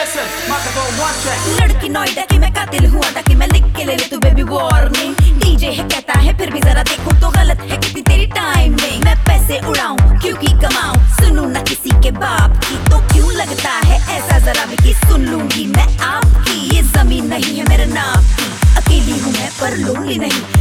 लड़की नोएडा की मैं कातिल हुआ ताकि मैं लिख के ले ले तू बेबी वार्निंग। डीजे है कहता है फिर भी जरा देखो तो गलत है कितनी तेरी टाइमिंग। मैं पैसे उड़ाऊं क्योंकि कमाऊं, सुनूं ना किसी के बाप की। तो क्यों लगता है ऐसा जरा भी कि सुन लूंगी मैं आपकी। ये जमीन नहीं है मेरे नाम की, अकेली हूँ मैं पर लोनली नहीं।